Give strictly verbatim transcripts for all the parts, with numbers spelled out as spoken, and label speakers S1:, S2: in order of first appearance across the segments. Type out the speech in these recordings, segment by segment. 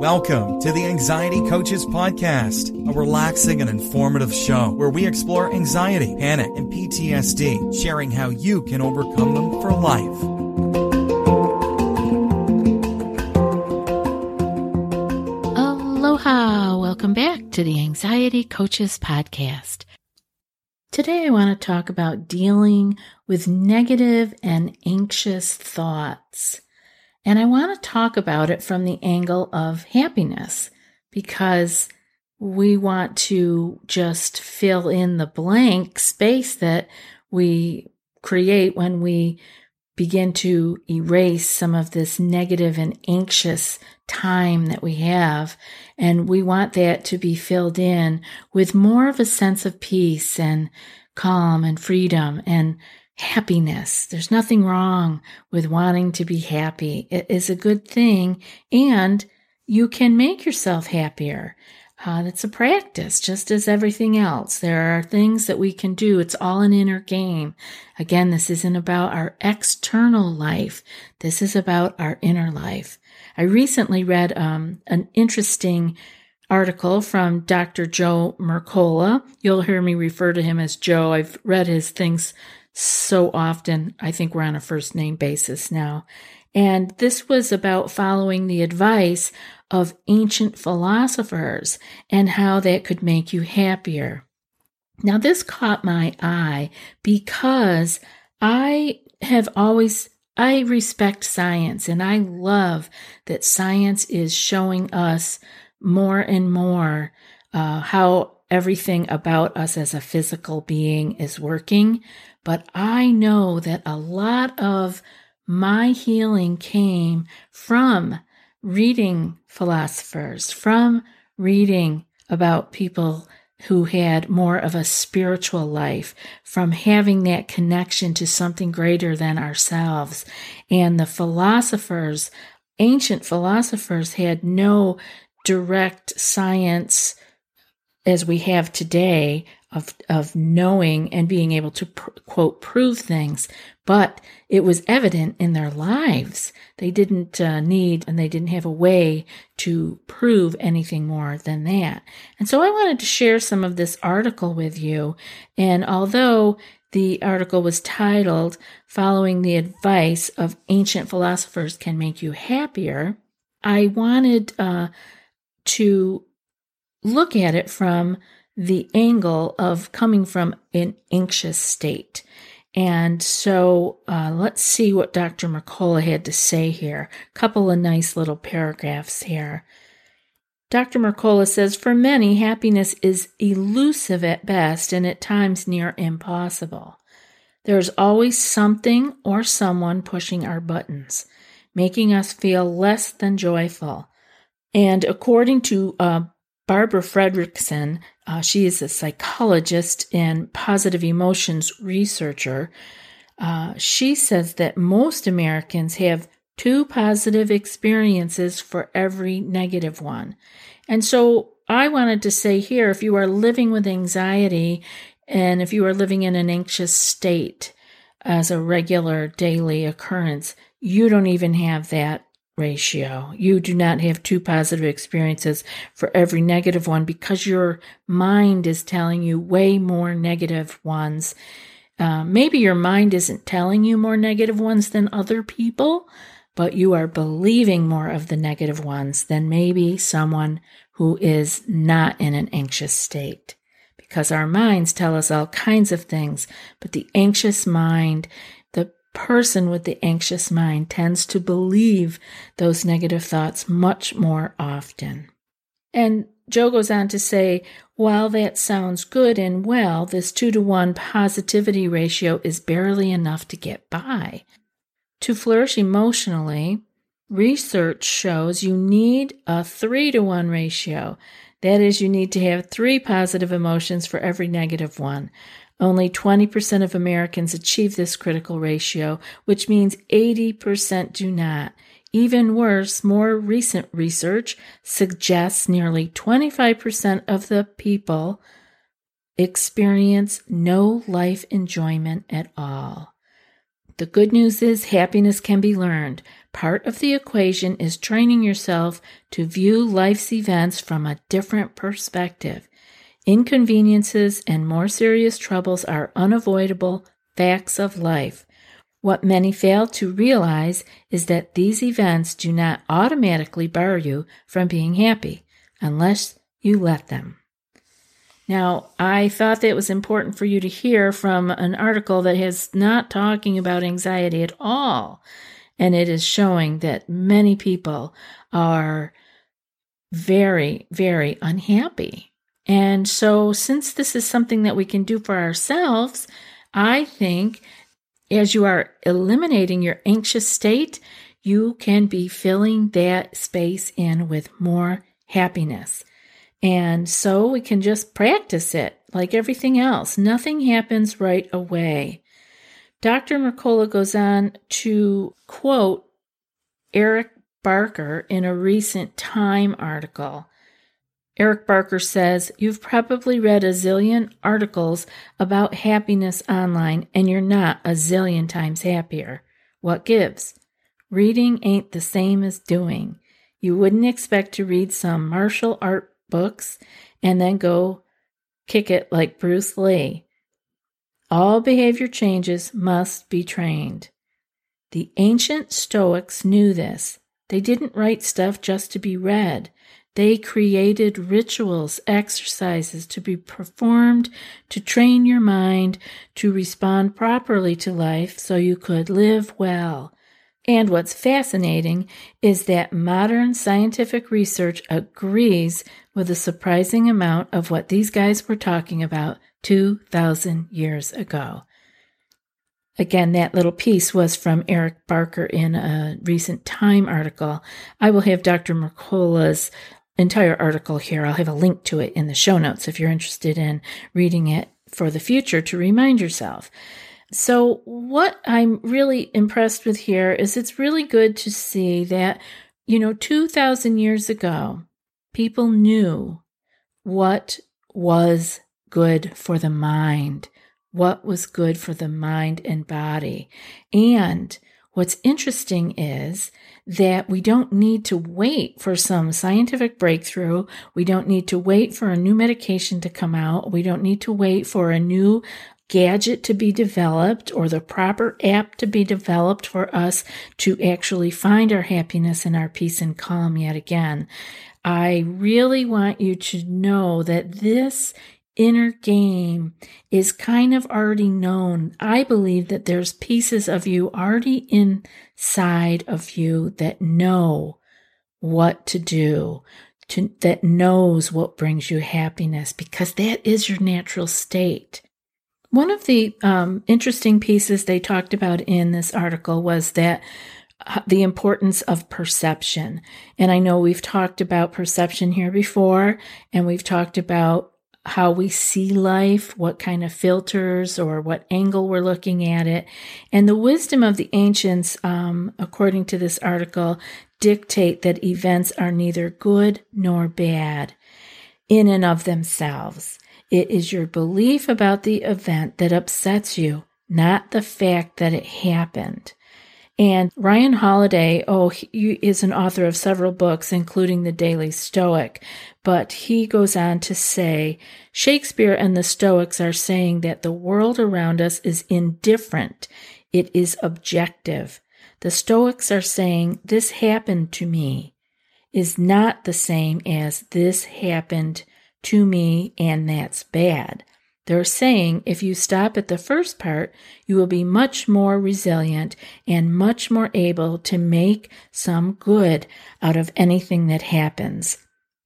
S1: Welcome to the Anxiety Coaches Podcast, a relaxing and informative show where we explore anxiety, panic, and P T S D, sharing how you can overcome them for life.
S2: Aloha! Welcome back to the Anxiety Coaches Podcast. Today I want to talk about dealing with negative and anxious thoughts. And I want to talk about it from the angle of happiness, because we want to just fill in the blank space that we create when we begin to erase some of this negative and anxious time that we have. And we want that to be filled in with more of a sense of peace and calm and freedom and happiness. There's nothing wrong with wanting to be happy. It is a good thing, and you can make yourself happier. Uh, it's a practice, just as everything else. There are things that we can do. It's all an inner game. Again, this isn't about our external life. This is about our inner life. I recently read um, an interesting article from Doctor Joe Mercola. You'll hear me refer to him as Joe. I've read his things so often. I think we're on a first name basis now. And this was about following the advice of ancient philosophers and how that could make you happier. Now, this caught my eye because I have always, I respect science, and I love that science is showing us more and more uh, how everything about us as a physical being is working. But I know that a lot of my healing came from reading philosophers, from reading about people who had more of a spiritual life, from having that connection to something greater than ourselves. And the philosophers, ancient philosophers, had no direct science as we have today of of knowing and being able to, pr- quote, prove things. But it was evident in their lives. They didn't uh, need and they didn't have a way to prove anything more than that. And so I wanted to share some of this article with you. And although the article was titled, "Following the Advice of Ancient Philosophers Can Make You Happier," I wanted uh, to look at it from the angle of coming from an anxious state. And so uh, let's see what Doctor Mercola had to say here. A couple of nice little paragraphs here. Doctor Mercola says, "For many, happiness is elusive at best and at times near impossible. There's always something or someone pushing our buttons, making us feel less than joyful. And according to uh, Barbara Fredrickson, uh, she is a psychologist and positive emotions researcher. Uh, she says that most Americans have two positive experiences for every negative one. And so I wanted to say here, if you are living with anxiety and if you are living in an anxious state as a regular daily occurrence, you don't even have that ratio. You do not have two positive experiences for every negative one because your mind is telling you way more negative ones. Uh, maybe your mind isn't telling you more negative ones than other people, but you are believing more of the negative ones than maybe someone who is not in an anxious state. Because our minds tell us all kinds of things, but the anxious mind, the person with the anxious mind tends to believe those negative thoughts much more often." And Joe goes on to say, while that sounds good and well, this two to one positivity ratio is barely enough to get by. To flourish emotionally, research shows you need a three to one ratio. That is, you need to have three positive emotions for every negative one. Only twenty percent of Americans achieve this critical ratio, which means eighty percent do not. Even worse, more recent research suggests nearly twenty-five percent of the people experience no life enjoyment at all. The good news is happiness can be learned. Part of the equation is training yourself to view life's events from a different perspective. Inconveniences and more serious troubles are unavoidable facts of life. What many fail to realize is that these events do not automatically bar you from being happy unless you let them. Now, I thought that it was important for you to hear from an article that is not talking about anxiety at all, and it is showing that many people are very, very unhappy. And so since this is something that we can do for ourselves, I think as you are eliminating your anxious state, you can be filling that space in with more happiness. And so we can just practice it like everything else. Nothing happens right away. Doctor Mercola goes on to quote Eric Barker in a recent Time article. Eric Barker says, "You've probably read a zillion articles about happiness online, and you're not a zillion times happier. What gives? Reading ain't the same as doing. You wouldn't expect to read some martial art books and then go kick it like Bruce Lee. All behavior changes must be trained." The ancient Stoics knew this. They didn't write stuff just to be read. They created rituals, exercises to be performed to train your mind to respond properly to life so you could live well. And what's fascinating is that modern scientific research agrees with a surprising amount of what these guys were talking about two thousand years ago. Again, that little piece was from Eric Barker in a recent Time article. I will have Doctor Mercola's entire article here. I'll have a link to it in the show notes if you're interested in reading it for the future to remind yourself. So what I'm really impressed with here is it's really good to see that, you know, two thousand years ago, people knew what was good for the mind, what was good for the mind and body. And what's interesting is that we don't need to wait for some scientific breakthrough. We don't need to wait for a new medication to come out. We don't need to wait for a new gadget to be developed or the proper app to be developed for us to actually find our happiness and our peace and calm yet again. I really want you to know that this inner game is kind of already known. I believe that there's pieces of you already inside of you that know what to do, to, that knows what brings you happiness, because that is your natural state. One of the um, interesting pieces they talked about in this article was that uh, the importance of perception. And I know we've talked about perception here before, and we've talked about how we see life, what kind of filters or what angle we're looking at it. And the wisdom of the ancients, um, according to this article, dictate that events are neither good nor bad in and of themselves. It is your belief about the event that upsets you, not the fact that it happened. And Ryan Holiday, oh, he is an author of several books, including The Daily Stoic, but he goes on to say, Shakespeare and the Stoics are saying that the world around us is indifferent. It is objective. The Stoics are saying, this happened to me, is not the same as this happened to me, and that's bad. They're saying if you stop at the first part, you will be much more resilient and much more able to make some good out of anything that happens.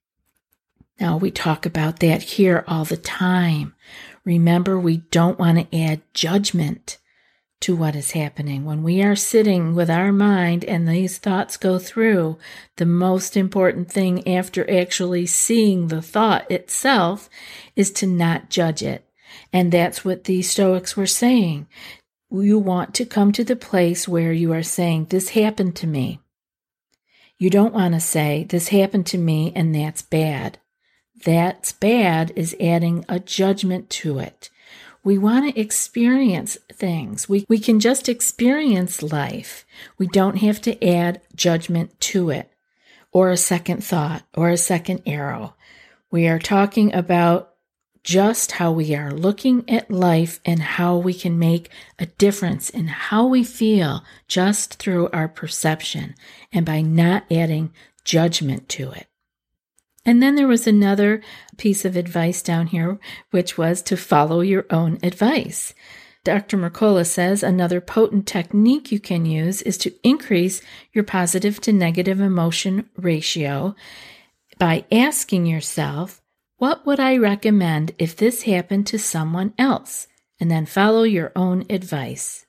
S2: Now, we talk about that here all the time. Remember, we don't want to add judgment to what is happening. When we are sitting with our mind and these thoughts go through, the most important thing after actually seeing the thought itself is to not judge it. And that's what the Stoics were saying. You want to come to the place where you are saying, this happened to me. You don't want to say, this happened to me and that's bad. That's bad is adding a judgment to it. We want to experience things. We, we can just experience life. We don't have to add judgment to it, or a second thought, or a second arrow. We are talking about just how we are looking at life and how we can make a difference in how we feel just through our perception and by not adding judgment to it. And then there was another piece of advice down here, which was to follow your own advice. Doctor Mercola says another potent technique you can use is to increase your positive to negative emotion ratio by asking yourself, what would I recommend if this happened to someone else? And then follow your own advice.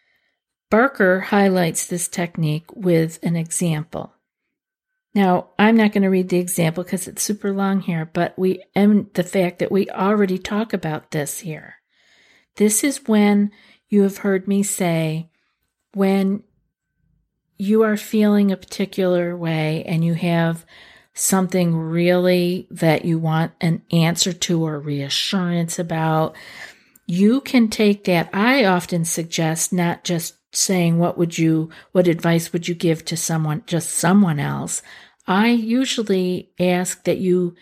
S2: Barker highlights this technique with an example. Now, I'm not going to read the example because it's super long here, but we and the fact that we already talk about this here. This is when you have heard me say, when you are feeling a particular way and you have something really that you want an answer to or reassurance about, you can take that. I often suggest not just saying, what would you, what advice would you give to someone, just someone else? I usually ask that you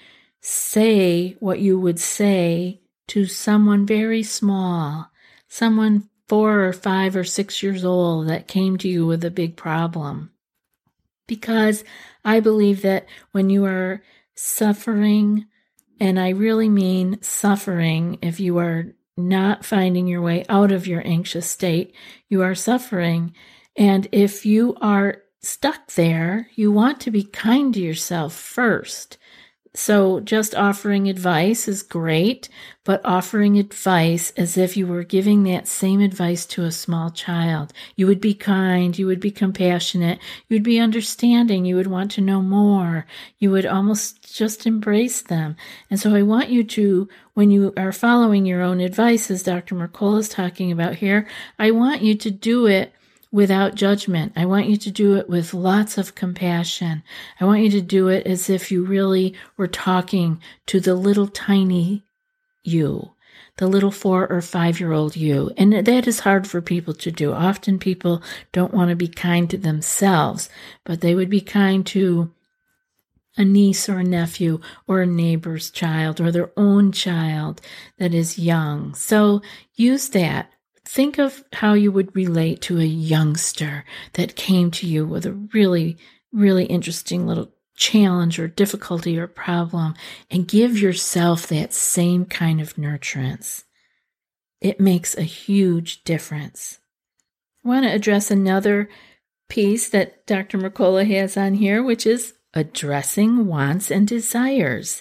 S2: say what you would say to someone very small, someone four or five or six years old that came to you with a big problem. Because I believe that when you are suffering, and I really mean suffering, if you are not finding your way out of your anxious state, you are suffering. And if you are stuck there, you want to be kind to yourself first. So just offering advice is great, but offering advice as if you were giving that same advice to a small child. You would be kind, you would be compassionate, you would be understanding, you would want to know more, you would almost just embrace them. And so I want you to, when you are following your own advice, as Doctor Mercola is talking about here, I want you to do it without judgment. I want you to do it with lots of compassion. I want you to do it as if you really were talking to the little tiny you, the little four or five-year-old you. And that is hard for people to do. Often people don't want to be kind to themselves, but they would be kind to a niece or a nephew or a neighbor's child or their own child that is young. So use that. Think of how you would relate to a youngster that came to you with a really, really interesting little challenge or difficulty or problem, and give yourself that same kind of nurturance. It makes a huge difference. I want to address another piece that Doctor Mercola has on here, which is addressing wants and desires.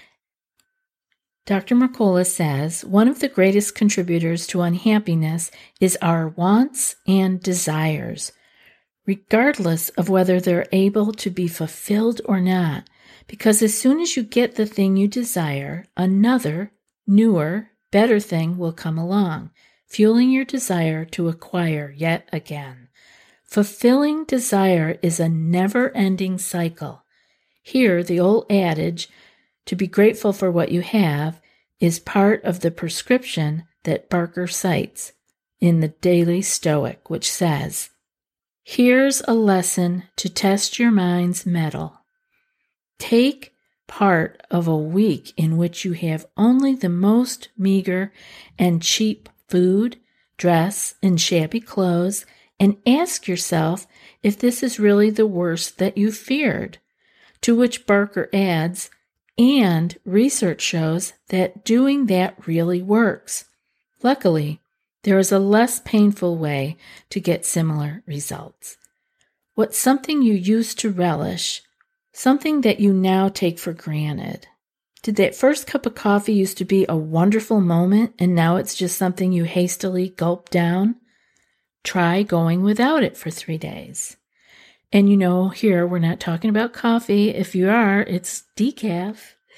S2: Doctor Mercola says, one of the greatest contributors to unhappiness is our wants and desires, regardless of whether they're able to be fulfilled or not, because as soon as you get the thing you desire, another, newer, better thing will come along, fueling your desire to acquire yet again. Fulfilling desire is a never-ending cycle. Here, the old adage, to be grateful for what you have, is part of the prescription that Barker cites in the Daily Stoic, which says, here's a lesson to test your mind's mettle. Take part of a week in which you have only the most meager and cheap food, dress, and shabby clothes, and ask yourself if this is really the worst that you feared. To which Barker adds, and research shows that doing that really works. Luckily, there is a less painful way to get similar results. What's something you used to relish, something that you now take for granted? Did that first cup of coffee used to be a wonderful moment and now it's just something you hastily gulp down? Try going without it for three days. And you know, here we're not talking about coffee. If you are, it's decaf.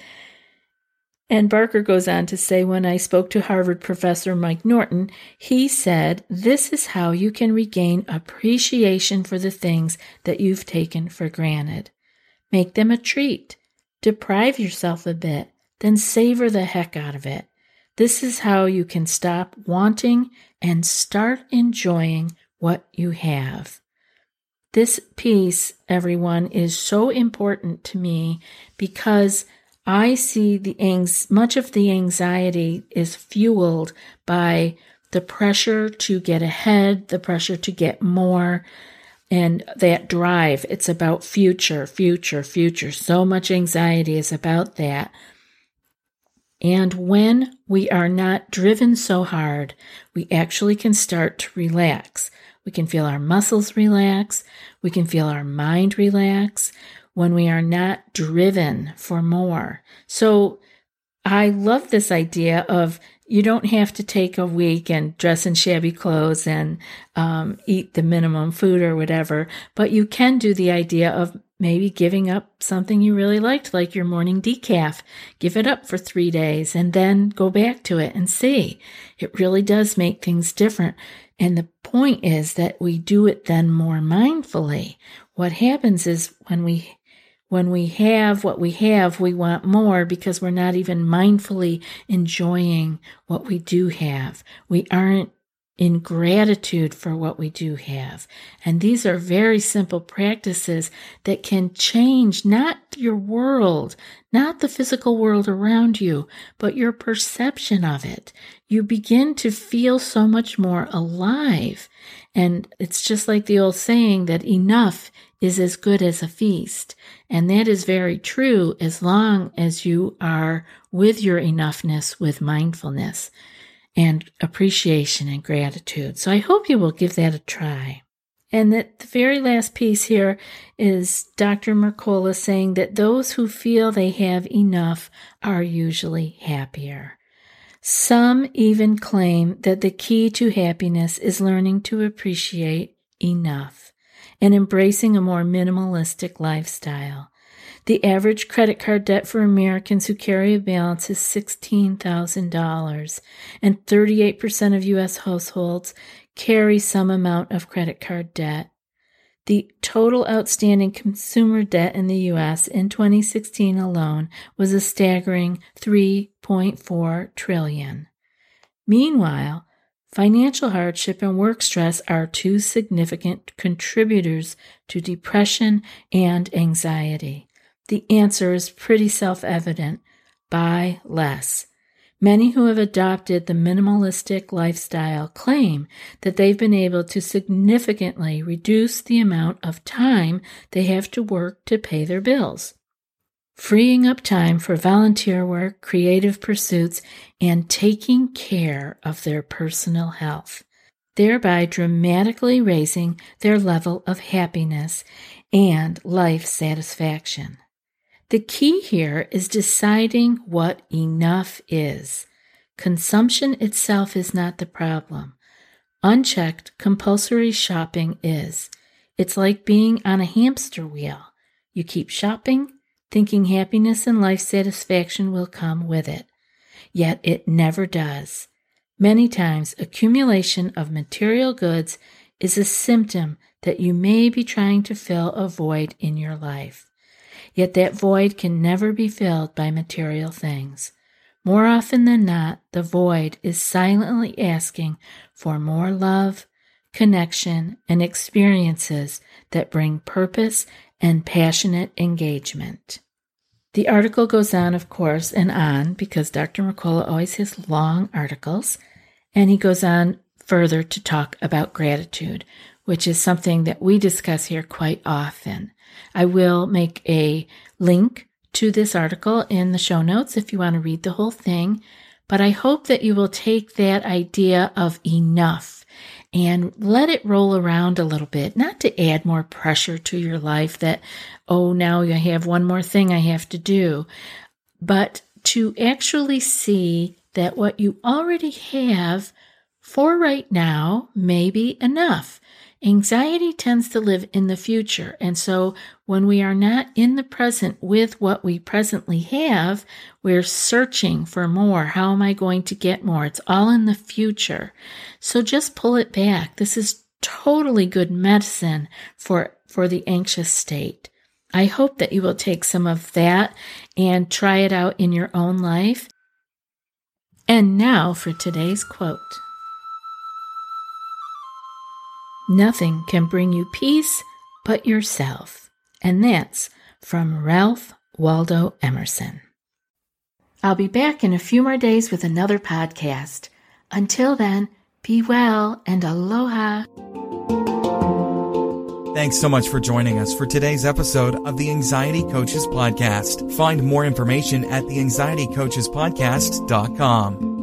S2: And Barker goes on to say, when I spoke to Harvard professor Mike Norton, he said, this is how you can regain appreciation for the things that you've taken for granted. Make them a treat. Deprive yourself a bit, then savor the heck out of it. This is how you can stop wanting and start enjoying what you have. This piece, everyone, is so important to me because I see the anx- much of the anxiety is fueled by the pressure to get ahead, the pressure to get more, and that drive. It's about future, future, future. So much anxiety is about that. And when we are not driven so hard, we actually can start to relax. We can feel our muscles relax. We can feel our mind relax when we are not driven for more. So I love this idea of you don't have to take a week and dress in shabby clothes and um, eat the minimum food or whatever, but you can do the idea of maybe giving up something you really liked, like your morning decaf. Give it up for three days and then go back to it and see. It really does make things different. And the point is that we do it then more mindfully. What happens is when we when we have what we have, we want more because we're not even mindfully enjoying what we do have. We aren't in gratitude for what we do have. And these are very simple practices that can change not your world, not the physical world around you, but your perception of it. You begin to feel so much more alive. And it's just like the old saying that enough is as good as a feast. And that is very true as long as you are with your enoughness with mindfulness and appreciation and gratitude. So I hope you will give that a try. And that the very last piece here is Doctor Mercola saying that those who feel they have enough are usually happier. Some even claim that the key to happiness is learning to appreciate enough and embracing a more minimalistic lifestyle. The average credit card debt for Americans who carry a balance is sixteen thousand dollars, and thirty-eight percent of U S households carry some amount of credit card debt. The total outstanding consumer debt in the U S in twenty sixteen alone was a staggering three point four trillion dollars. Meanwhile, financial hardship and work stress are two significant contributors to depression and anxiety. The answer is pretty self-evident. Buy less. Many who have adopted the minimalistic lifestyle claim that they've been able to significantly reduce the amount of time they have to work to pay their bills, freeing up time for volunteer work, creative pursuits, and taking care of their personal health, thereby dramatically raising their level of happiness and life satisfaction. The key here is deciding what enough is. Consumption itself is not the problem. Unchecked, compulsory shopping is. It's like being on a hamster wheel. You keep shopping, thinking happiness and life satisfaction will come with it. Yet it never does. Many times, accumulation of material goods is a symptom that you may be trying to fill a void in your life. Yet that void can never be filled by material things. More often than not, the void is silently asking for more love, connection, and experiences that bring purpose and passionate engagement. The article goes on, of course, and on, because Doctor Mercola always has long articles, and he goes on further to talk about gratitude, which is something that we discuss here quite often. I will make a link to this article in the show notes if you want to read the whole thing, but I hope that you will take that idea of enough and let it roll around a little bit, not to add more pressure to your life that, oh, now I have one more thing I have to do, but to actually see that what you already have for right now may be enough. Anxiety tends to live in the future, and so when we are not in the present with what we presently have, we're searching for more. How am I going to get more? It's all in the future. So just pull it back. This is totally good medicine for, for the anxious state. I hope that you will take some of that and try it out in your own life. And now for today's quote. Nothing can bring you peace but yourself. And that's from Ralph Waldo Emerson. I'll be back in a few more days with another podcast. Until then, be well and aloha.
S1: Thanks so much for joining us for today's episode of the Anxiety Coaches Podcast. Find more information at the anxiety coaches podcast dot com.